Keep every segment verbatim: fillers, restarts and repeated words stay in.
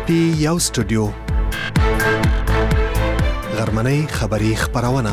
پی یو سټوډیو غرمنۍ خبری خبرونه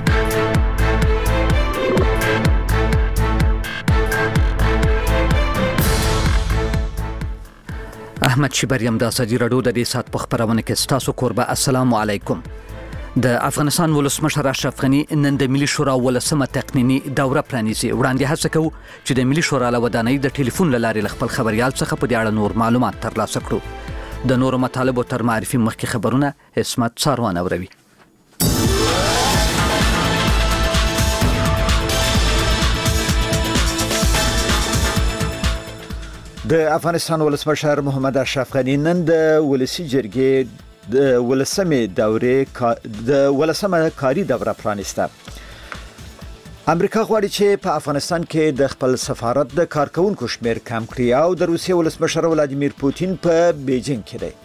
احمد شبریم د اسدی رادیو د دې سات په خبرونه کې ستاسو قربه السلام علیکم. د افغانستان ولسمشر اشرف غنی نن د ملي شورا ولسمه تقنینی دوره پرانیزي. وړاندې هڅه کوي چې د ملي شورا له ودانۍ د ټلیفون لارې خپل خبريال څخه په دې اړه نور معلومات ترلاسه کړو. د نورو مطالبو تر معرفي مخکې خبرونه اسمت څاروان اوروي. د افغانستان ولسمشر محمد اشرف غنی نن د ولسی جرګې د ولسمه دورې د ولسمه کاری دوره پرانیسته. امریکا غواړي چې په افغانستان کې د خپل سفارت د کارکونکو شمیر کم کړي او د روسیې ولسمشر ولادیمیر پوتین په بیجینګ کې دی.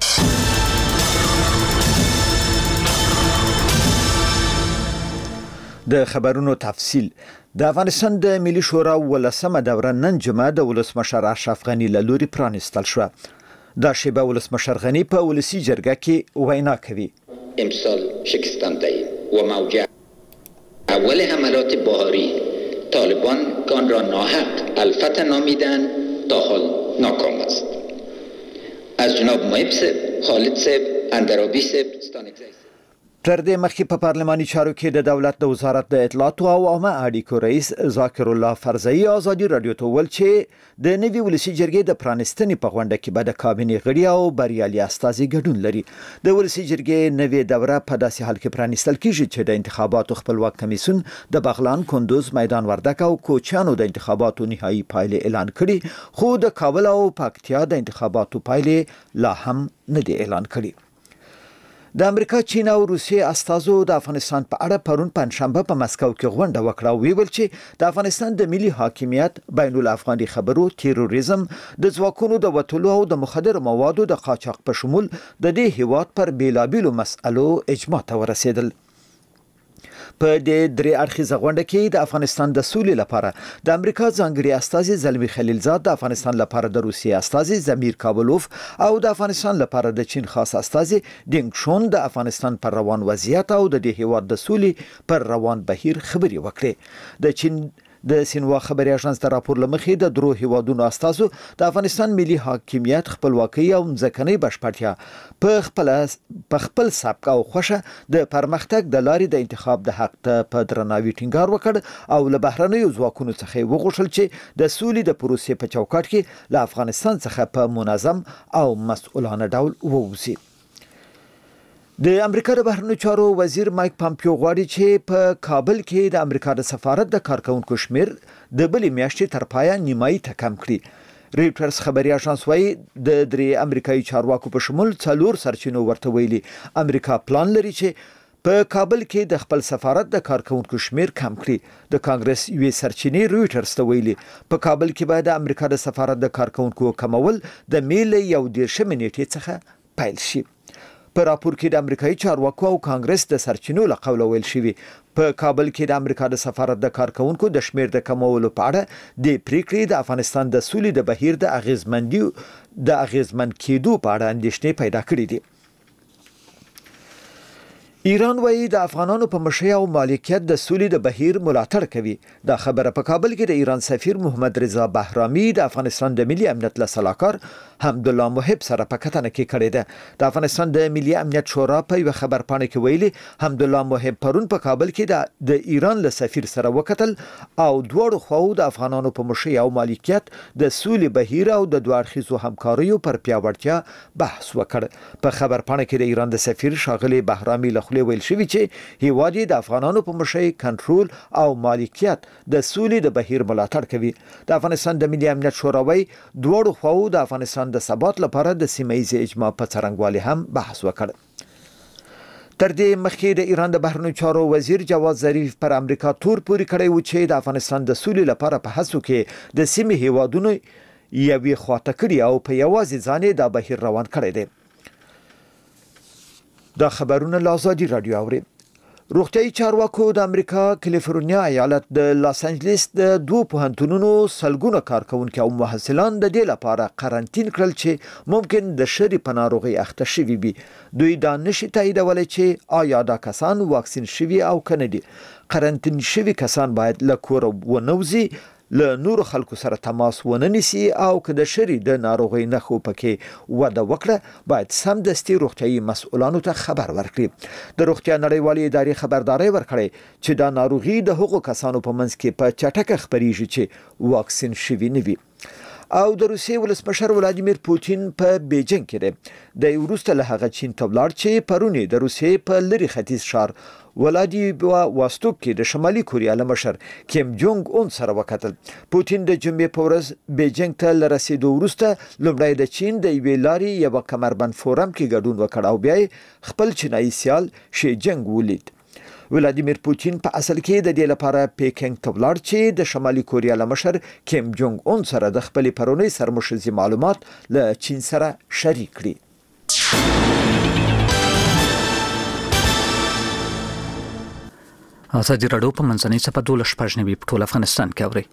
د خبرونو تفصیل. د افغانستان د ملي شورا ولسمه دوره نن جمعه د ولسمشر اشرف غنی له لوري پرانیستل شو. دا شیبه ولسمشر غنی په ولسی جرګه کې وینا کوي. امسال شکستان دهیم و موجه اول حملات بهاری طالبان آن را ناحق الفتح نامیدند تا حال ناکام است. از جناب مایب صاحب، خالد صاحب، اندرابی صاحب ستانگزی تر دې مخکې په پارلماني چارو کې د دولت د وزارت د اطلاعات او عامه اړیکو رئیس ذاکر الله فرزئی ازادي رادیو ته ویل چې د نوي ولسی جرګې د پرانستنې په غونډه کې به د کابینې غړي او بریالي استازي ګډون لري. د ولسی جرګې نوې دوره په داسې حال کې پرانستل کیږي چې د انتخاباتو خپلواک کمیسیون د بغلان، کندوز، میدان وردګ او کوچیانو د انتخاباتو نهایی پایلې اعلان کړي، خو د کابل او پکتیا د انتخاباتو پایلې لا هم نه دي اعلان کړي. د امریکا، چین او روسیې استازو د افغانستان په اړه پرون پنځشنبه په مسکو کې غونډه وکړه او ویل چې د افغانستان د ملي حاکمیت، بین الافغاني خبرو، تیروریزم، د ځواکونو د وټولو او د مخدر موادو د قاچاق په شمول د دې هیواد پر بیلابیلو مسألو اجماع ته ورسېدل. په دې درې اړخیزه غونډه کې د افغانستان د سولې لپاره د امریکا ځانګړي استازي زلمی خلیلزاد، د افغانستان لپاره د روسیې استازي زمیر کابلوف او د افغانستان لپاره د چین خاص استازي دینګ شون د افغانستان پر روان وضعیت او د دې هیواد د سولې پر روان بهیر خبري وکړي. د چین د سینوا خبري اژانس د راپور لمخې د درو هیوادونو استازو د افغانستان ملي حاکمیت، خپلواکۍ او ځمکنۍ بشپړتیا په خپل په خپل سبک او خوشه د پرمختګ د لارې د انتخاب د حق ته په درناوي ټینګار وکړ او له بهرنیو ځواکونو څخه وغوښتل چې د سولې د پروسې په چوکاټ کې له افغانستان څخه په منظم او مسؤلانه ډول ووځي. د امریکا د بهرنیو چارو وزیر مایک پامپیو غواړي چې په کابل کې د امریکا د سفارت د کارکونکو شمیر د بلې میاشتې تر پایه نیمایي ته کم کړي. ریپټرز خبري اژانس وايي د درې امریکایي چارواکو په شمول څلور سرچینو ورته ویلي امریکا پلان لري چې په کابل کې د خپل سفارت د کارکونکو شمیر کم کړي. د کانګرس یوې سرچینې رويټرز ته ویلي په کابل کې به د امریکا د سفارت د کارکونکو کمول د میلې یو دیرشمې نیټې څخه پیل شي. په راپور کې د امریکایي چارواکو او کانګرس د سرچینو له قوله ویل شوی په کابل کې د امریکا د سفارت د کارکونکو د شمیر د کمولو په اړه د پریکړې د افغانستان د سولې د بهیر د اغیزمندي د اغیزمن کېدو په اړه اندېښنې پیدا کړې دي. ایران وایي د افغانانو په مشرۍ او مالکیت د سولې د بهیر ملاتړ کوي. دا خبره په کابل کې د ایران سفیر محمد رضا بهرامي د افغانستان د ملي امنیت له سلاکار حمدالله محب سره په کتنه کې کړې ده. د افغانستان د ملي امنیت شورا په یو خبر پاڼه کې ویلي حمدالله محب پرون په کابل کې د ایران له سفیر سره وکتل او دواړو خواو د افغانانو په مشرۍ او مالکیت د سولې بهیر او د دوه اړخیزو همکاریو پر پیاوړتیا بحث وکړ. په خبر پاڼه کې د ایران د سفیر ښاغلي بهرامي له ویل شوی چې هیواد د افغانانو په مشرۍ، کنټرول او مالکیت د سولې د بهیر ملاتړ کوي. د افغانستان د ملي امنیت شورا وايي دواړو خواو د افغانستان د ثبات لپاره د سیمه ییزې اجماع په څرنګوالي هم بحث وکړ. تر دې مخکې د ایران د بهرنیو چارو وزیر جواد ظریف پر امریکا تور پوري کړی و چې د افغانستان د سولې لپاره په هڅو کې د سیمې هیوادونو یوې خواته کړي او په یوازې ځان دا بهیر روان کړی دی. دا خبرونه له ازادي رادیو اوري. روغتیايي چارواکو د امریکا کالیفورنیا ایالت د لاس انجلس د دوه پوهنتونونو سلګونه کارکونکو او محصلان د دې لپاره قرنټین کړل چې ممکن د شری په ناروغي اخته شوي وي. دوی دا نشي تاییدولی چې آیا دا کسان واکسین شوي او کنه دي. قرنټین شوي کسان باید له کوره ونوځي، له نور خلکو سره تماس ونه نیسي او که د شری د ناروغي نښو پکې وده وکړه باید سمدستي روغتیايي مسؤلانو ته خبر ورکړي. د روغتیا نړیوالې ادارې خبرداري ورکړې چې دا ناروغي د هغو کسانو په منځ کې په چټکه خپریږي چې واکسین شوي نه وي. او د روسیې ولسمشر ولادیمیر پوتین په بیجینګ کې دی. د وروسته له هغه چین ته ولاړ چې پرونی د روسیې په لری ختیځ شهر ولادیواستوک کې د شمالي کوریا له مشر کیم جونګ اون سره وکتل. پوتین د جمعې په ورځ بیجینګ ته لرسېدو وروسته لومړی د چین د یوې لارې یوه کمربند فورم کې ګډون وکړ او بیا خپل چینایي سیال شي جنګ ولید. ولادیمیر پوتین په اصل کې د دې لپاره پیکینګ ته ولاړ چې د شمالي کوریا له مشر کیم جونګ اون سره د خپل پرونی سرمشرزي معلومات له چین سره شریک کړي. ازادي راډیو په منځنۍ صفحه دولس شپږ نوي په ټول افغانستان کې اوري.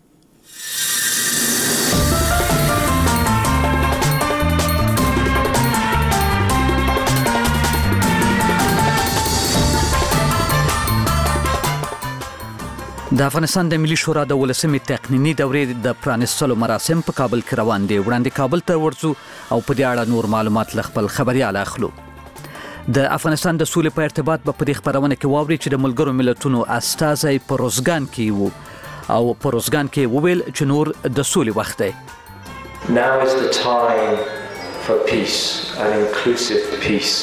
د افغانستان د ملي شورا د ولسمې تقنینی دورې د پرانیستلو مراسم په کابل کې روان دي. وړاندې کابل ته ورځو او په دې اړه نور معلومات له خپل خبريال اخلو. د افغانستان د سولې په ارتباط په دې خبرونه کې واوري چې د ملګرو ملتونو استازي په روزګان کې وو او په روزګان کې وویل چې نور د سولې وخت دی. Now is the time for peace and inclusive peace.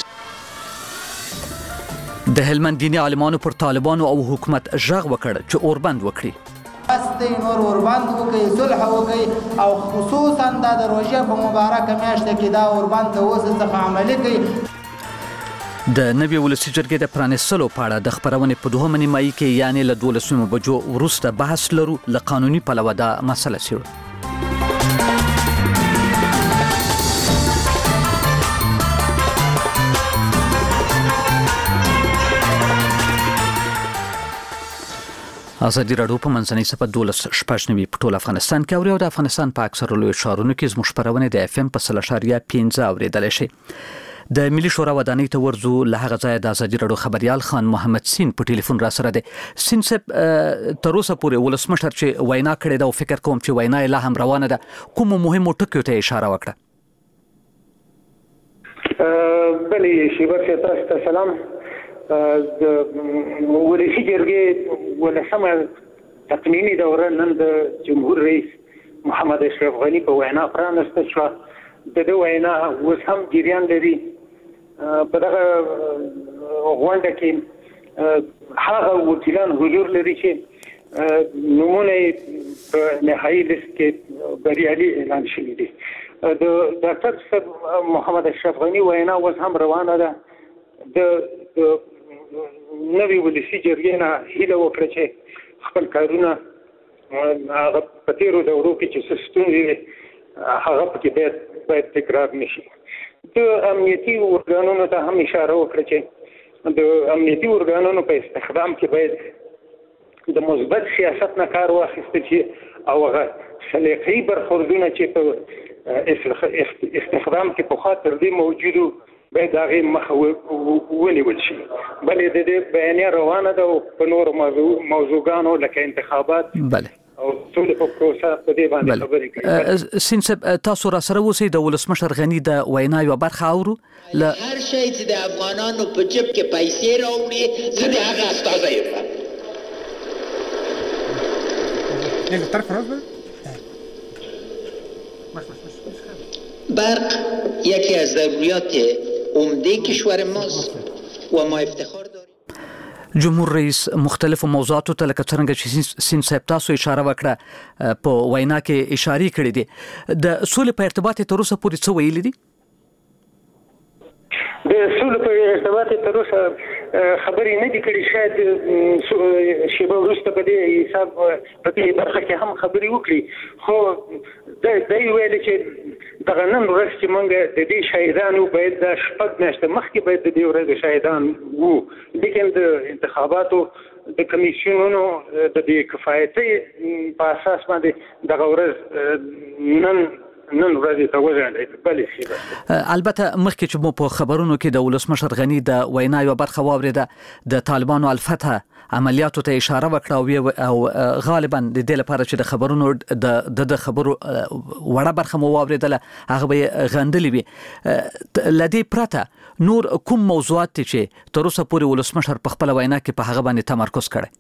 د هلمند دیني عالمانو پر طالبانو او حکومت ژغ وکړ چې اوربند وکړي. استي نور اوربند وکړي، صلح وکړي او خصوصا د روژې په مبارکه میاشت کې دا اوربند ته اوس څخه عملي کړي. د نوي ولسي جرګې د پرانیستلو په اړه د خبرونې په دوهمه نیمایي کې یعنې له دولسمو بجو وروسته بحث لرو. له قانوني پلوه دا مسله څېړو. ازادي راډیو په منځنۍ صفحه دولس شپږ نوي په ټول افغانستان کې اوري او د افغانستان په اکثرو لویو ښارونو کې زموږ خبرونه د اف ام په سل اشاریه پنځه اورېدلی شي. د ملي شورا ودانۍ ته ورځو. له هغه ځایه د ازادي راډیو خبريال خان محمد سین په ټلیفون را سره دی. سین صاحب تر اوسه پورې ولسمشر چې وینا کړې ده او فکر کوم چې وینا یې لا هم روانه ده، کومو مهمو ټکیو ته اشاره وکړه؟ بلې شیبه صاحب تاسو ته سلام. د ولسي جرګې ولسمه تقنینی دوره نن د جمهور رئیس محمد اشرف غنی په وینا پرانسته شوه. د دې وینا اوس هم جریان لري. په دغه غونډه کې هغه وکیلان حضور لري چې نمونه په نهایي لیست کې بریالي اعلان شوي دي. د ډاکټر صاحب محمد اشرف غنی وینا اوس هم روانه ده. د نوي ولسي جرګې نه هیله وکړه چې خپل کارونه هغه په تېرو دورو کې چې څه ستونزې هغه پکې باید باید تکرار نه شي. د امنیتي ارګانونو ته هم اشاره وکړه چې د امنیتي ارګانونو په استخدام کې باید د مثبت سیاست نه کار واخیستل شي او هغه سلیقه‌ایي برخوردونه چې په استخدام کې پخوا تر دې موجودو باید هغې مخه ونیول شي. بلې د دې بیانیه روانه ده او په نورو موضوعګانو لکه انتخابات او ټولې په پروسه په دې باندې خبرې کوي. سین صاحب تاسو را سره اوسئ. د ولسمشر غني د وینا یوه برخه اورو. له هر شی چې د افغانانو په جیب کې پیسې راوړي زه د هغه استازی یم. برق یکی از ضروریات عمده کشور ماست و ما افتخار داریم. جمهور رئیس مختلفو موضوعاتو ته لکه څرنګه چې سین صاحب تاسو اشاره وکړه په وینا کې اشارې کړې دي. د سولې په ارتباط تر اوسه پورې څه ویلي دي؟ د سولې په ارتباط تر اوسه خبرې نه دي کړې. شاید شیبه وروسته په دې حساب په دې برخه کې هم خبرې وکړي، خو دا یې ویل چې دغه نن ورځ چې موږ د دې شاهدانو باید د شپږ میاشتې مخکې باید د دې ورځې شاهدان وو، لیکن د انتخاباتو د کمیسیونونو د دې کفایتۍ په اساس باندې دغه ورځ نن نن ورځې ته وځنډېده. بلې شیبه البته مخکې چې مو په خبرونو کې د ولسمشر غني د وینا یوه برخه واورېده، د طالبانو الفتح عملیاتو ته اشاره وکړه او غالبا د دې لپاره چې د خبرونو د د خبرو وړه برخه مو واورېدله هغه به غندلې وي. له دې پرته نور کوم موضوعات چې تر اوسه پورې ولسمشر په خپله وینا کې په هغه باندې تمرکز کړی؟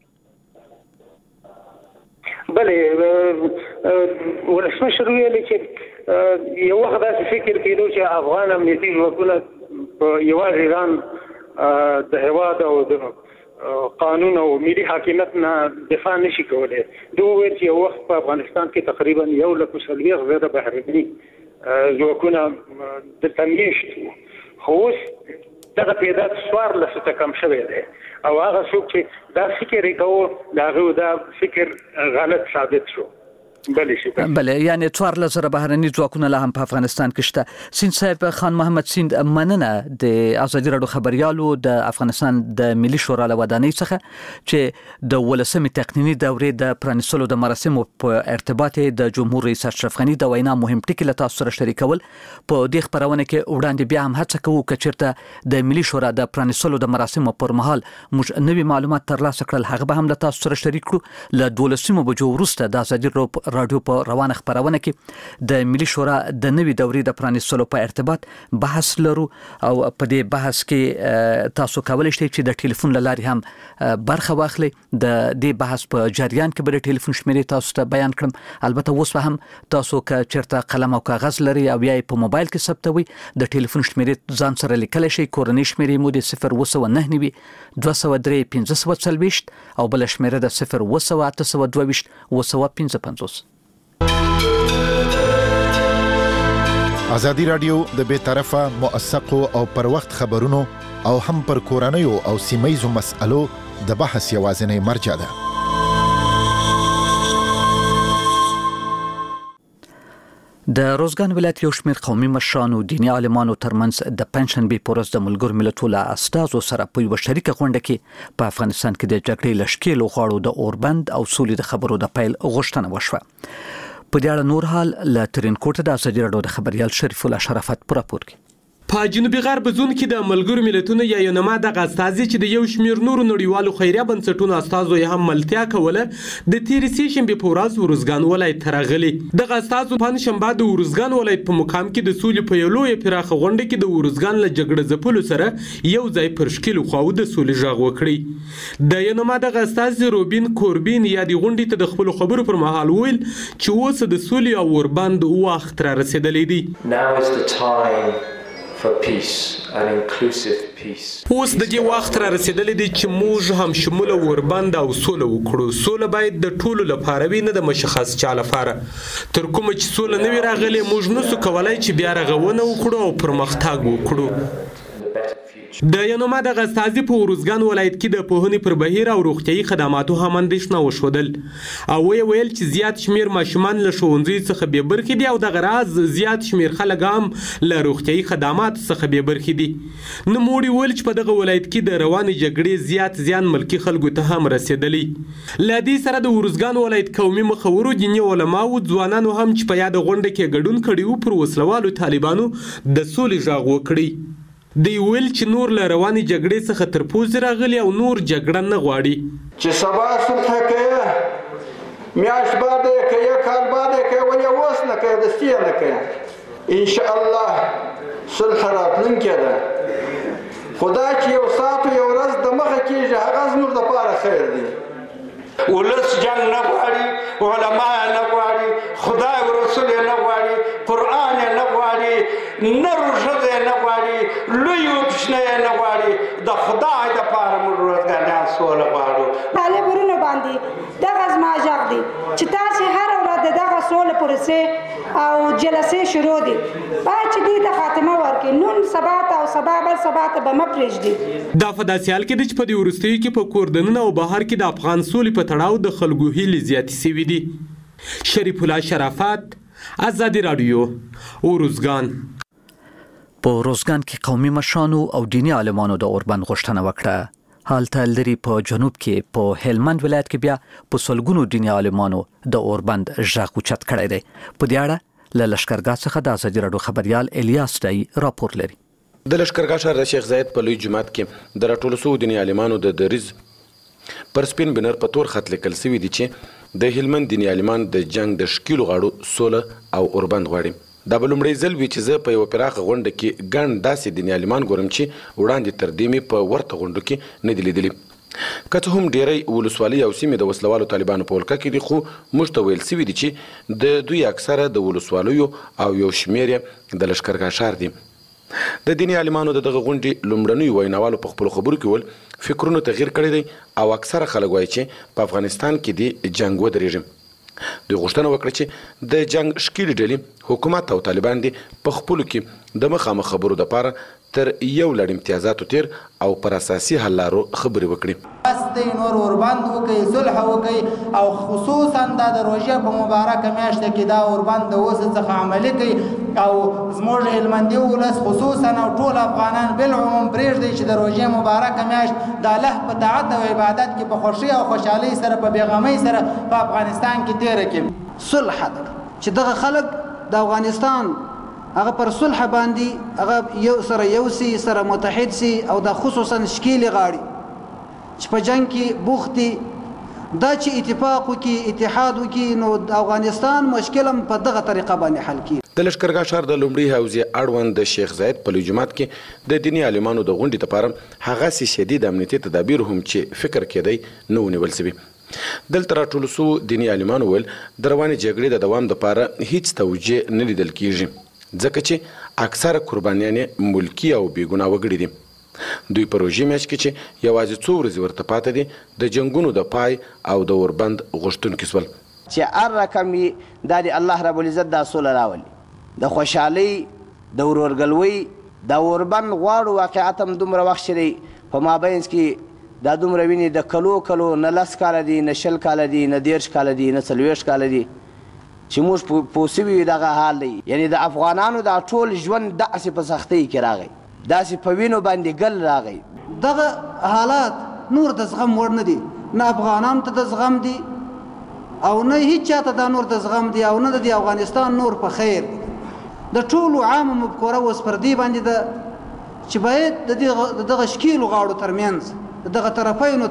بلې ولسمشر ویلي چې یو وخت داسې فکر کېدو چې افغان امنیتي ځواکونه په یوازې ځان د هېواد او د قانون او ملي حاکمیت نه دفاع نشي کولی. دوی وویل چې یو وخت په افغانستان کې تقریبا یو لک و څلوېښت زره بهرني ځواکونه دلته میشت وو، خو اوس دغه تعداد څوارلسو ته کم شوی دی او هغه څوک چې دا فکر یې کوو د هغه دا فکر غلط ثابت شو. بله، یعنی څوارلس زره بهرني ځواکونه لا هم په افغانستان کې شته. سیند صاحب، خان محمد سیند، مننه د ازادي راډیو خبریالو د افغانستان د ملي شورا له ودانۍ څخه چې د ولسمې تقنیني دورې د پرانیستلو د مراسمو په ارتباط د جمهور رئیس اشرف غني د وینا مهم ټکي له تاسو سره شریکول. په دې خبرونه کې وړاندې بیا هم هڅه کوو که چېرته د ملي شورا د پرانیستلو د مراسمو پر مهال موږ نوي معلومات ترلاسه کړل، هغه به هم له تاسو سره شریک کړو. له دولسمو بجو وروسته د ازادي راډیو په روانه خبرونه کې د ملي شورا د نوي دورې د پرانیستلو په ارتباط بحث لرو او په دې بحث کې تاسو کولی شئ چې د ټلیفون له لارې هم برخه واخلئ. د دې بحث په جریان کې به د ټلیفون شمیرې تاسو ته بیان کړم. البته اوس به هم تاسو که چېرته قلم او کاغذ لرئ او یا په موبایل کې ثبتوئ، د ټلیفون شمیرې ځان سره لیکلی شئ. کورنۍ شمیرې مو د صفر اوه سوه نهه نوي دوه سوه درې پنځه سوه څلوېښت او بله شمیره د صفر اوه سوه اته سوه دوه ویشت اوه سوه پنځه پنځوس. ازادي راډیو د بې طرفه، موثقو او پر وخت خبرونو او هم پر کورنیو او سیمه‌ییزو مسألو د بحث یوازینی مرجع ده. د روزګان ولایت یو شمېر قومي مشرانو دیني عالمانو ترمنځ د پنجشنبې په ورځ د ملګرو ملتونو له استازو سره په یوه شریکه غونډه کې په افغانستان کې د جګړې له شکیلو غاړو د اوربند او سولې د خبرو د پیل غوښتنه وشوه. په دې اړه نور حال له ترینکوټ د ازادي راډیو د خبریال شریف الله شرافت په راپور کې. په جنوبي غرب زون کې د ملګرو ملتونو یا یونما دغه استازي چې د یو شمېر نورو نړیوالو خیریه بنسټونو استازو یې هم ملتیا کوله د تېرې سې شنبې په ورځ ورزګان ولایت ته راغلي. دغه استازو پنجشنبه د ورزګان ولایت په مقام کې د سولې په یو لویه پراخه غونډه کې د ورزګان له جګړه ځپلو سره یو ځای پر شکیلو خواو د سولې غږ وکړي. د یونما دغه استازي روبین کوربین یا د غونډې ته د خپلو خبرو پر مهال ویل چې اوس د سولې او اوربند وخت را رسېدلی دی. Now is the time for peace and inclusive peace. اوس د دې وخت را رسیدلی دی چې موږ هم شموله وربند او سوله وکړو. سوله باید د ټولو لپاره وي، نه د مشخص چا لپاره. تر کومه چې سوله نه وي راغلې موږ نسو کولای چې بیا رغونه وکړو او پرمختګ وکړو. د یونما دغه استازي په ورزګان ولایت کې د پوهنې پر بهیر او روغتیايي خدماتو هم اندېښنه وښودل او ویې ویل چې زیات شمېر ماشومان له ښوونځیو څخه بې برخې دي او دغه راز زیات شمېر خلک هم له روغتیايي خدماتو څخه بې برخې دي. نوموړي ویل چې په دغه ولایت کې د روانې جګړې زیات زیان ملکي خلکو ته هم رسېدلی. له دې سره د ورزګان ولایت قومي مخورو، دیني علماو، ځوانانو هم چې په یاده غونډه کې ګډون کړي وو پر وسلوالو طالبانو د سولې غږ وکړي. دی ویل چې نور له روانې جګړې څخه تر پوزې راغلي او نور جګړه نه غواړي. چې سبا صلح کوي، میاشت بعد یې کوي، کال بعد یې کوي، ولې اوس نه کوي، دستي یې نه کوي. انشاءالله صلح راتلونکې ده، خو دا چې یو ساعت یو ورځ د مخه کېږي هغه زموږ دپاره خیر دی. ولس جنګ نه غواړي، علما یې نه غواړي، خدای او رسول یې نه غواړي، قرآن یې نه غواړي، نر و ښځه یې نه غواړي، لوی و کوچنی یې نه غواړي. د خدای دپاره موږ ورځګانیان سوله غواړو. طالب ورونو باندې دغه زما غږ دی چې تاسې هره ورځ د دغه سولې پروسې او جلسې شروع دي باید چې دې ته خاتمه ورکړي نن سبا ته او سبا بل سبا ته به مه پرېږدي. دا په داسې حال کې ده چې په دې وروستیو کې په کور دننه او بهر کې د افغان سولې په تړاو د خلکو هیلې زیاتې سوي دي. شریف الله شرافت، ازادي راډیو، اوروزګان. په روزګان کې قومي مشرانو او دیني عالمانو د اوربند غوښتنه وکړه. حالته لري په جنوب کې په هلمند ولایت کې بیا په سلګونو دیني عالمانو د اوربند ژغ اوچت کړی دی. په دې اړه له لښکرګاه څخه د ازادي راډیو خبريال الیاس ډای راپور لري. د لښکرګاه شهر د شیخ زاید په لوی جومات کې د راټولو شوو دیني عالمانو د دریز پر سپین بنر په تور خط لیکل شوي دي چې د هلمند دیني عالمان د جنگ د شکیلو غاړو سوله او اوربند غواړي. دا به لومړی ځل وي چې زه په یوه پراخه غونډه کې ګڼ داسې دیني عالمان ګورم چې وړاندې تر دې مې په ورته غونډو کې نه دي لیدلي. که څه هم ډیری ولسوالۍ او سیمې د وسلوالو طالبانو په ولکه کې دي خو موږ ته ویل شوي دي چې د دوی اکثره د ولسوالیو او یو شمېر یې د لښکرګاه ښار دي. د دیني عالمانو د دغه غونډې لومړنیو ویناوالو په خپلو خبرو کې ول فکرونو تغییر کړی دی او اکثره خلک وایي چې په افغانستان کې دې جنګ ودرېږي. دوی غوښتنه وکړه چې د جنگ شکیلې ډلې حکومت او طالبان دي په خپلو کې د مخامخ خبرو دپاره تر یو لړ امتیازاتو تیر او پر اساسي حل لارو خبرې وکړي. بس دی نور اوربند وکړي، صلح وکړي او خصوصا دا د روژې په مبارکه میاشت کې دا اوربند د اوس څخه عملي کوي او زموږ هلمندي ولس خصوصا او ټول افغانان بالعموم پرېږدي چې د روژې مبارکه میاشت د الله په طاعت او عبادت کې په خوښۍ او خوشحالۍ سره په بېغمۍ سره په افغانستان کې تېره کړي. صلح ده چې دغه خلک د افغانستان هغه پر صلح باندې هغه یو سره یو سي سره متحد سي او د خصوصا شکیل غاړي چې په جنگ کې بوختي دا چې اتفاق وکي اتحاد وکي نو د افغانستان مشکل هم په دغه طریقه باندې حل کیږي. د لښکرګاه ښار د لومړي حوزې اړوند د شیخ زاید په لوی جومات کې د دیني عالمانو د غونډې لپاره هغسې شدید امنیتي تدابیر هم چې فکر کېدی نه ونیول شوي. دلته راټولو شوو دیني عالمانو ویل د روانې جګړې د دوام دپاره هیڅ توجیه نه لیدل کیږي ځکه چې اکثره قربانیانې ملکي او بېګناه وګړي دي. دوی په روژې میاشت کې چې یوازې څو ورځې ورته پاته دي د جنګونو د پای او د اوربند غوښتونکي شول چې هر رقم وي دا د الله رب العزت دا سوله راولي د خوشحالۍ د ورورګلوۍ د اوربند غواړو واقعیت هم دومره وخت چې دی په مابینځ کې دا دومره ویني د کلو کلو نه لس کاله دي نه شل کاله دي نه دېرش کاله دي نه څلوېښت کاله دي چې موږ پوه سوي یو دغه حال دی. یعنې د افغانانو دا ټول ژوند داسې په سختۍ کې راغی داسې په وینو باندې ګل راغی. دغه حالات نور د زغم وړ نه دي نه افغانانو ته د زغم دي او نه هیڅ چاته دا نور د زغم دي او نه د افغانستان نور په خیر د ټولو عامه مفکوره اوس پر دې باندې ده چې باید د دغه شکیلو غاړو ترمنځ د دغه طرفینو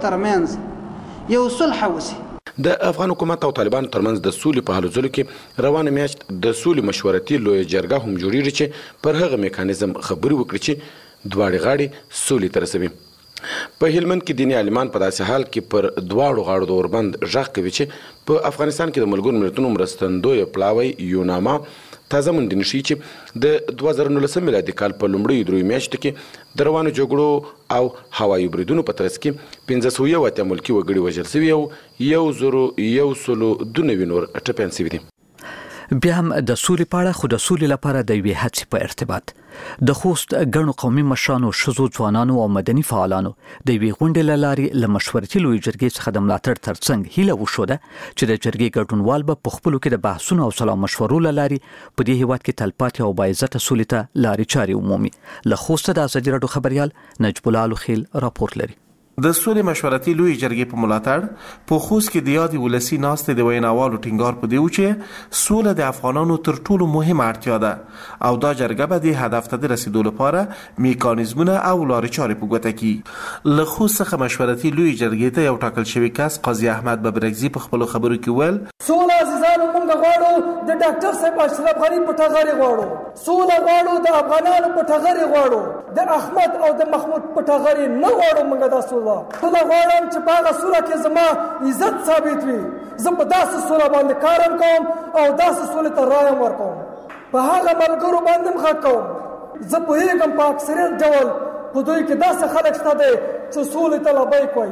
ترمنځ یو صلح وسي. د افغان حکومت او طالبانو ترمنځ د سولې په هلو ځلو کې روانه میاشت د سولې مشورتي لویه جرګه هم جوړیږي چې پر هغه میکانیزم خبرې وکړي چې دواړې غاړې سولې ته رسوي. په هلمند کې دیني عالمان په داسې حال کې پر دواړو غاړو د اوربند غږ کوي چې په افغانستان کې د ملګرو ملتونو مرستندویه پلاوی یوناما تازه موندنې ښیي چې د دوه زره نولسم میلادي کال په لومړیو دریو میاشتو کې د روانو جګړو او هوایي بریدونو په ترڅ کې پنځه سوه یو اتیا ملکي وګړي وژل شوي او یو زرو یو سلو دوه نوي نور ټپیان شوي دي. بیا هم د سولې په اړه خو د سولې لپاره د یوې هڅې په ارتباط د خوست ګڼو قومي مشرانو ښځو ځوانانو او مدني فعالانو د یوې غونډې له لارې له مشورتي لویې جرګې څخه د ملاتړ ترڅنګ هیله وښوده چې د جرګې ګډونوال به په خپلو کې د بحثونو او سلا مشورو له لارې په دې هیواد کې تلپاتې او باعزته سولې ته لارې چارې ومومي. له خوسته د ازادي راډیو خبريال نجب الله الخیل راپور لري. د سولې مشورتي لوی جرګې په ملاتړ په خوست کې د یادې ولسي ناستې د ویناوالو ټینګار په دی و چې سوله د افغانانو تر ټولو مهمه اړتیا ده او دا جرګه به د هدف ته د رسیدو لپاره میکانیزمونه او لارې چارې په ګوته کړي. له خوست څخه مشورتي لوی جرګې ته یو ټاکل شوی کس قاضي احمد ببرګزي په خپلو خبرو کې ویل سوله عزیزانو موږ غواړو د ډاکټر صاحب اشرف غني په ټغرې غواړو سوله غواړو د افغانانو په ټغرې غواړو د احمد او د محمود په ټغرې نه غواړو موږ دا سوله سوله غواړم چې په هغه سوله کې زما عزت ثابت وي زه په داسې سوله باندې کارم کوم او داسې سولې ته رایم ورکوم په هغه ملګرو باندې هم غږ کوم زه پوهېږم په اکثریت ډول په دوی کې داسې خلک شته دی چې سولې ته لبیک وایي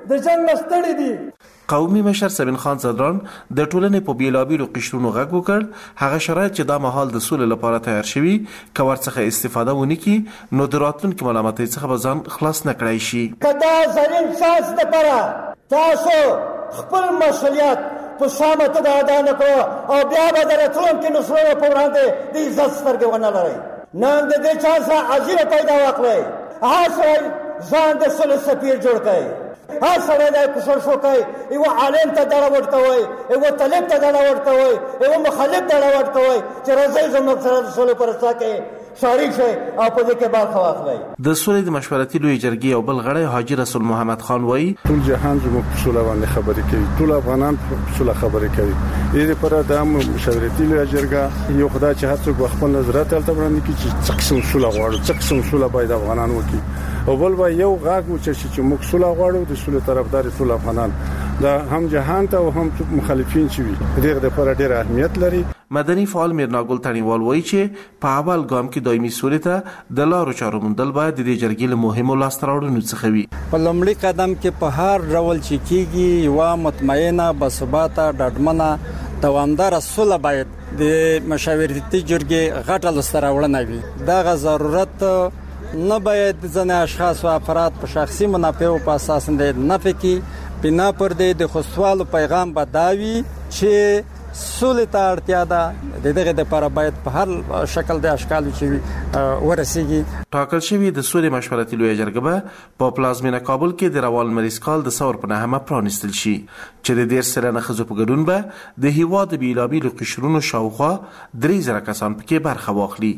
د جنگ نه ستړي دي. قومي مشر سمین خان صدران د ټولنې په بیلابیلو قشرونو غږ وکړ. هغه شرایط چې دا مهال د سولې لپاره تیار شوي که ورڅخه استفاده ونه کړي نو د راتلونکي ملامتۍ څخه به ځان خلاص نه کړی شي. که دا زرین چانس دپاره تاسو خپل مسؤلیت په سمه توګه ادا نه کړو او بیا به د راتلونکي نسلونو په وړاندې د عزت سترګې ونه لرئ. نن د دې چانس نه عزیره پیدا وکړئ. هر سړی ځان د سولې سفیر جوړ کړئ. هر سړی دی کوشش وکړئ یوه عالم ته ډډه ورکوئ، یوه طالب ته ډډه ورکوئ، یوه مخالف ته ډډه ورکوئ چې راځئ زموږ سره د سولې په رسا کې شریک شئ او په دې کې برخه واخلئ. د سولې د مشورتي لویې جرګې یو بل غړی حاجي رسول محمد خان وایي ټول جهان زموږ په سوله باندې خبرې کوي، ټول افغانان په سوله خبرې کوي. دې لپاره د مشورتي لویه جرګه یو خدای چې هر څوک خپل نظریات هلته وړاندې کړي چې څه قسم سوله غواړو، څه قسم سوله باید افغانان وکړي. او بل به یو غږ وچشي چې موږ سوله غواړو، د سولې طرفدار ټول افغانان دا هم جهان ته او هم مخالفین چې وي دغه لپاره ډېر اهمیت لري. مدني فعال میرناګل تڼیوال وایي چې په اول ګام کې دایمي سولې ته د لارو چارو موندل باید د دې جرګې له مهمو لاسته راوړنو څخه وي. په لومړي قدم کې په هر ډول چې کېږي یوه مطمئنه باثباته ډاډمنه دوامداره سوله باید د مشاورتي جرګې غټه لاسته راوړنه وي. دغه ضرورت نه باید ځینې اشخاص او افراد په شخصي منافعو په اساس نه نفي کې بنا پر دې د خصوصوالو پیغام به دا وي چې سولې ته اړتیا ده. د دغه لپاره باید په هر شکل د اشکالو چې ورسیږي. ټاکل شوی د سولې مشورتي لویه جرګه به په پلازمینه کابل کې د روان مریض کال د ثور په نهمه پرانیستل شي چې د ډېر سلنه ښځو په ګډون به د هیواد د بیلابیلو قشرونو شاوخوا درې زره کسان پکې برخه واخلي.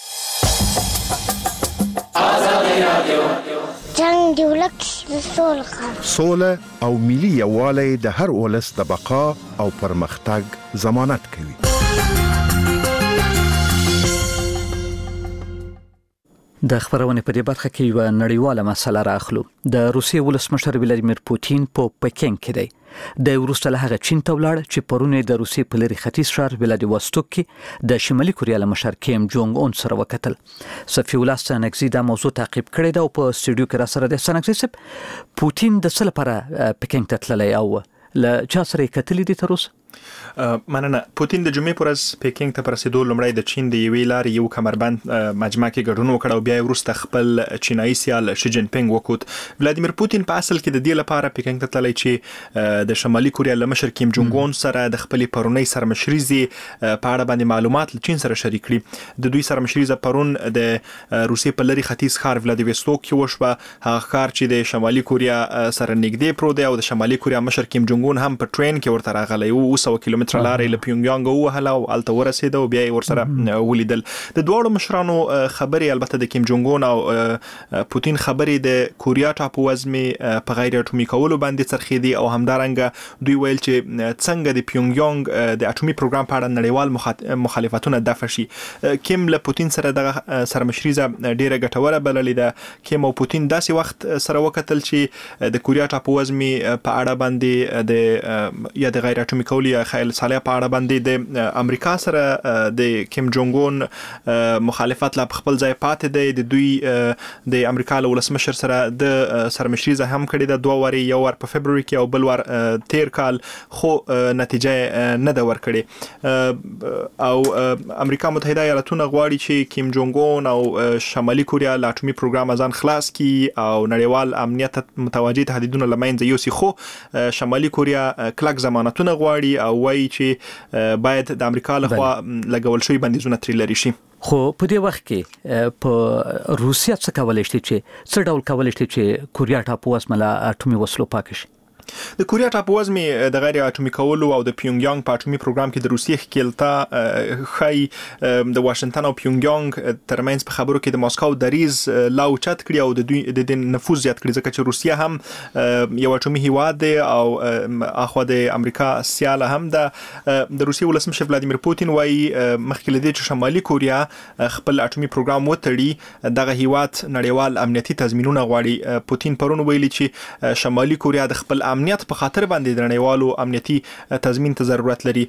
جنگ دی ولک سول خان سوله او ملي یووالی د هر ولس د بقا او پرمختګ ضمانت کوي. د خبرونې په دې برخه کې یو نړیواله مسله راخلو. د روسیې ولسمشر ولادیمیر پوتین په پکین کې دی. د وروسته له هغه چین ته ولاړ چې پرونه د روسیې په لري ختیځ ښار ولادیوستوک کې د شمالي کوریا له مشر کیم جونګ اون سره وکتل. صفي الله سنگزي دا موضوع تعقیب کړی دا او په سټوډیو کې را سره د سنگزي سپ پوتین د څه لپاره پکین ته تللی او له چا سره کتلی دي تر اوسه؟ مننه. پوتین د جمعې پر ورځ پیکینګ ته رسیدو لومړی د چین د یوې لارې یو کمربند مجمع کې ګډون وکړ او بیا وروسته خپل چینایي سیال شي جین پینګ وکوت. ولادیمیر پوتین په اصل کې د دې لپاره پیکینګ ته تللی چې د شمالي کوریا له مشر کیم جونګ اون سره د خپلې پرونۍ سرمشریزې په اړه باندې معلومات له چین سره شریک کړي. د دوی سرمشریزه پرون د روسیې په لري ختیځ ښار ولادیوستوک کې وشوه. هغه ښار چې د شمالي کوریا سره نږدې پروت دی او د شمالي کوریا مشر کیم جونګ اون هم په ټرین کې ورته راغلی و. اوس کیلومتر لارې له پیونګیانګ ووهله او هلته ورسېده او بیا یې ورسره ولیدل. د دواړو مشرانو خبرې البته د کیم جونګ اون او پوتین خبرې د کوریا ټاپووزمې په غیر اټومي کولو باندې څرخېدي او همدارنګه دوی ویل چې څنګه د پیونګیانګ د اټومي پروګرام په اړه نړیوال مخالفتونه دفع شي. کیم له پوتین سره دغه سرمشریزه ډیره ګټوره بللې ده. کیم او پوتین داسې وخت سره وکتل چې د کوریا ټاپووزمې په اړه باندې د یا د غیر اټومي کولو یا خیال سالیا په اړه باندې د امریکا سره د کیم جونګ اون مخالفت لا خپل ځای پاتې دی. د دوی د امریکا له ولسمشر سره د سرمشریزه هم کړې ده دوه وارې، یو وار په فبروري کې او بل وار تیر کال، خو نتیجه نه ده ورکړې. او امریکا متحده ایالاتونه غواړي چې کیم جونګ اون او شمالي کوریا له اټومي پروګرام ځان خلاص کړي او نړیوال امنیت متوجه تهدیدونه له منځه یوسي. خو شمالي کوریا کلک ضمانتونه غواړي او وایي چې باید د امریکا لخوا لګول شوی بندیزونه ترې لرې شي. خو په دې وخت کې په روسیا څه کولای شي چې څه ډول کولای شي چې کوریا ټاپووزمه له اټومي وسلو پاک شي؟ د کوریا ټاپووزمې د غیر اټومي کولو او د پیونګیانګ په اټومي پروګرام کې د روسیې ښکیلتا ښایي د واشنګټن او پیونګیانګ ترمنځ په خبرو کې د ماسکو دریز لا اوچت کړي او د دوی د نفوذ زیات کړي، ځکه چې روسیه هم یو اټومي هیواد دی او اخوا د امریکا سیاله هم ده. د روسیې ولسمشر ولادیمیر پوتین وایي مخکې له دې چې شمالي کوریا خپل اټومي پروګرام وتړي دغه هیواد نړیوال امنیتي تضمینونه غواړي. پوتین پرون ویلي چې شمالي کوریا د خپل امنیت په خاطر باندې د نړیوالو امنیتي تضمین ته ضرورت لري.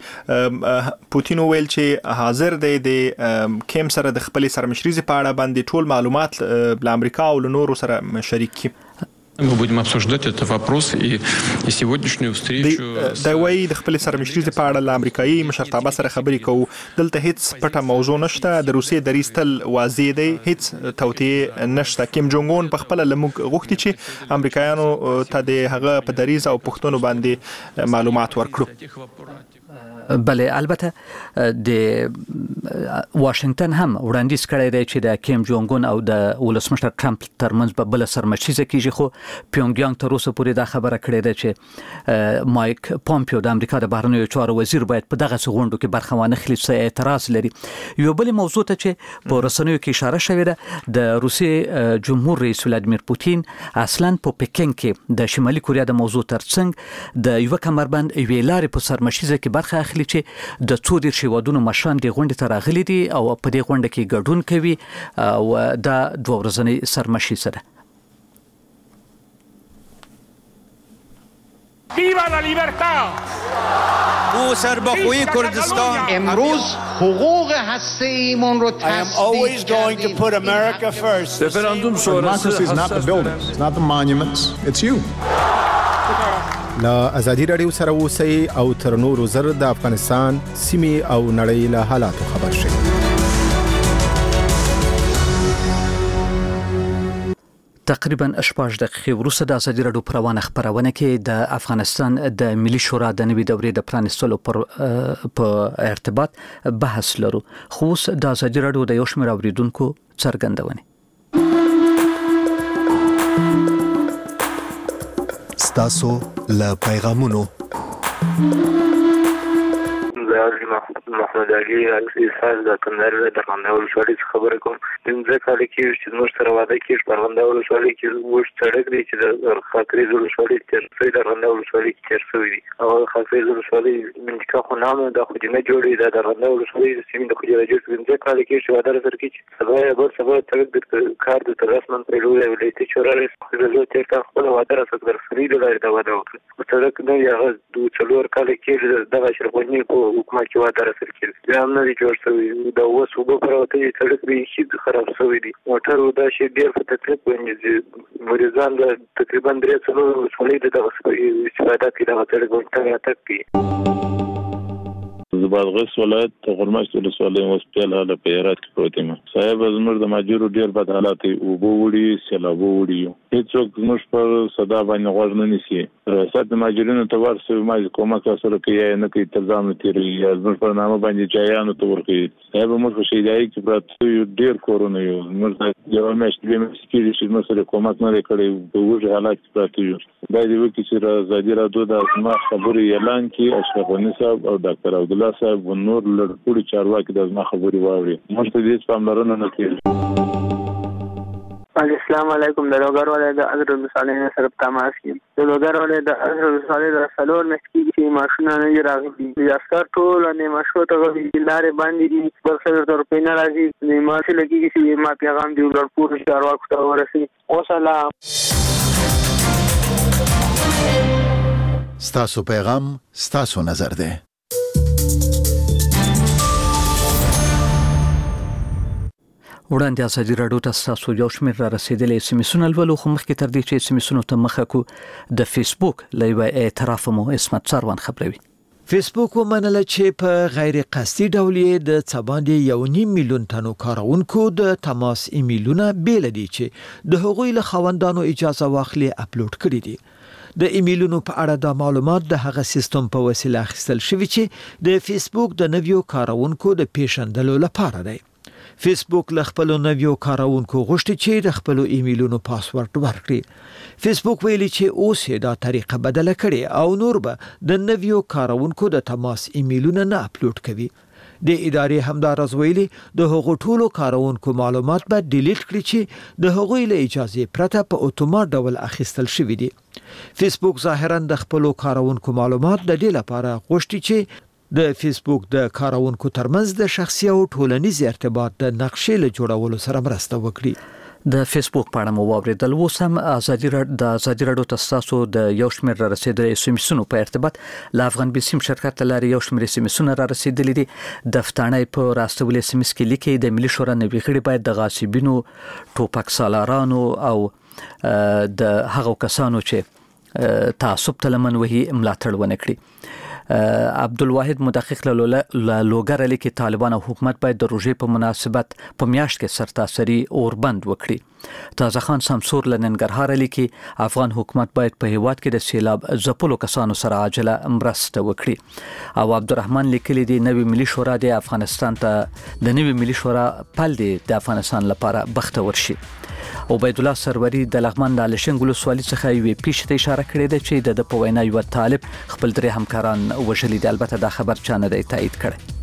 پوتین ویل چې حاضر دی د کیم سره د خپل سرمشریزې په اړه باندې ټول معلومات له امریکا او له نورو سره شریک کړي. Мы будем обсуждать этот вопрос и, и сегодняшнюю встречу. د وای د خپل سرمشري په اړه ل امریکایي مشرتابه سره خبرې کوو. دلته هیڅ پټه موضوع نشته. د روسیې دریځ تل واضح دی. هیڅ توطئه نشته. کیم جونګ اون په خپل لمغ غوښتي چې امریکایانو ته د هغه په دریځ او پښتون باندې معلومات ورکړو. بله البته د واشنگټن هم وړاندیز کړی دی چې د کیم جونګ اون او د ولسمشر ټرمپ ترمنځ په بل سرمشریزه کېږي، خو پیونګیانګ تر اوسه پورې دا خبره کړې ده چې مایک پومپیو د امریکا د بهرنیو چارو وزیر باید په دغه غونډو کې برخه وانه خلی څه اعتراض لري. یو بل موضوع ته چې په رسنیو کې اشاره شوې ده، د روسیې جمهور رئیس ولادیمیر پوتین اصلا په پکین کې د شمالي کوریا د موضوع ترڅنګ د یو کمربند ویلارې په سرمشریزه کې برخه اخلي چې د څو دېرش هیوادونو مشران د غونډې ته راغلي دي او په دې غونډه کې ګډون کوي او دا دوه ورځنۍ سرمشریزه ده. Viva la libertad! او سربخوی کردستان امروز حقوق هسته‌ایمون رو تثبیت کردیم. رفراندوم شورای is not the buildings, it's not the monuments, it's you. لا ازادي رادیو سره اوسئ او تر نورو زر د افغانستان سیمې او نړۍ له حالاتو خبر شئ. تقریبا شپږ دقیقې وروسته د ازادي رادیو پر روانه خبرونه کې د افغانستان د ملي شورا د نوي دورې د پرانیستلو پر په ارتباط بحث لرو، خو اوس د ازادي رادیو د یو شمېر اوریدونکو څرګندونې. ستاسو له پیغامونو محمد علي اکسیساز د کندهار د ارغنداب ولسوالۍ څخه خبرې کوم. پنځه کاله کېږي چې زموږ سره واده کېږي په ارغنداب ولسوالۍ کې اوږد سړک دی چې د خاکریز ولسوالۍ تېر شوی د ارغنداب ولسوالۍ کې تېر شوی دی او خاکریز ولسوالۍ منطقه خو نه ده، خو جمعه جوړې ده د ارغنداب ولسوالۍ د سیمې د خجره جوړ پنځه کاله کېږي چې واده راسره کوي چې سبا یا بل سبا سړک د کار د رسماً پیلولی ولایتي شورا رئیس زه تېر کال خپله واده راسره در فري د لارې د واده وکړه. سړک نه وي هغه دوه څلور کاله کېږي دغه اشرف غني په حکومت کې واده راسره کوي. بیا هم نه دی جوړ شوی. د اوس اوبه پراوتې سړک بیخي خراب شوی دی. موټر دا شی ډېر په تکلیف باندې مریضان د تقریبا درې څلور ولسوالۍ د دغه استفاده کوي دغه سړک باندې تګ کوي. د بادغیس ولایت غرمشت ولسوالۍ هسپتال حاله په هرات کې پروت یم. صاحب زموږ د ماجرو ډېر بد حالات دي، اوبه وړي سیلابه وړي، هېڅوک زموږ پر صدا باندې غوږ نه نیسي. ریاست د ماجرینو ته ورسوي ما کومک راسره کوي یا نه کوي، تلزام نه تېروي یا زموږ پر نامه باندې چایانو ته ورکوي. صاحب موږ په شهیدایي کې پراته یو ډېر کورونه یو، موږ یوه میاشت دوې میاشتې کېږي چې زموږ سره کومک نه دی کړی، په وږي حالات کې پراته یو. دا دې وکړي چې ازادي راډیو د زما خبرې اعلان کړي، اشرف غني صاحب او ډاکټر عبدالله صاحب و نور لړپوړي چارواکي د زما خبرې واوري. موږ ته دې پاملرنه نه کېږي. السلام علیکم. د لوګر ولایت د اذر ولسوالۍ سره په تماس کې د لوګر ولایت د اذر ولسوالۍ د څلور میاشتې کېږي چې ماشینونه نه دي راغلي. د عسکر ټول نیمه شپه ته غلي لارې بندې دي، بل څه ورته روپۍ نه راځي. نیمه شپه لګېږي چې ما پیغام د لړپوړو چارواکو ته ورسوي. وسلام. ستاسو پیغام ستاسو نظر ده. وړاندې ازادي راډیو ته ستاسو یو شمېر را رسېدلی اس ام اسونه لولو، خو مخکې تر دې چې اس ام اسونو ته مخه کړو د فیسبوک له یوه اعتراف مو عصمت سروان خبروي. فیسبوک ومنله چې په غیر قصدي ډول یې د څه باندې یو نیم میلیون تنو کارونکو د تماس ایمیلونه بیل دي چې د هغوی له خاوندانو اجازه واخلي اپلوډ کړي دي. د ایمیلونو په اړه د معلومات د هغه سیستم په وسیله اخیستل شوی چې د فیسبوک د نویو کارونکو د پیژندلو لپاره دی. فیسبوک له خپل نویو کارونکو غوښتي چې د خپل ایمیلونو پاسورډ ورکړي. فیسبوک ویلي چې اوس یې دا طریقه بدله کړي او نور به د نویو کارونکو د تماس ایمیلونه نه اپلوډ کوي. د ادارې همدارز ویلي د هغو ټولو کارونکو معلومات به ډیلیټ کړي چې د هغوی له اجازه پرته په اتومات ډول اخیستل شوی دي. فیسبوک ظاهرا د خپل کارونکو معلومات د دې لپاره غوښتي چې د فیسبوک د کارونکو ترمنځ د شخصي او ټولنیز ارتباط د نقشې له جوړولو سره مرسته وکړي. د فیسبوک په اړه مو واوریدل. اوس هم ازادي رادیو د ازادي رادیو تاسو د یو شمېر را رسیدلې اس ام اسونو په ارتباط له افغان بسیم شرکت لاري یو شمېر اس ام اسونه را رسیدلې دي. د فتانې په راستولې اس ام اس کې لیکي د ملي شورا نوي غړي باید د غاصبینو، ټوپک سالارانو او د هغو کسانو چې تعصب تلمن وهي ملاتړ ونه کړي. عبدالواحد مدقق لوګر علی کې طالبان او حکومت باید د روژې په مناسبت په میاشت کې سرتاسري اوربند وکړي. تازه خان سمسور لننګرهار علی کې افغان حکومت باید په هیواد کې د سیلاب ځپلو کسانو سره عاجله مرسته وکړي. او عبدالرحمن لیکلی دی نوی ملي شورا د افغانستان ته د نوی ملي شورا پل دی د افغانستان لپاره بختور شي. عبید الله سروري د لغمان د لشنګلو سوالي څخه یوې پیښې ته اشاره کړې ده چې د په وینا یو طالب خپل درې همکاران وژلي دي. البته دا خبر چا نه دی تایید کړی.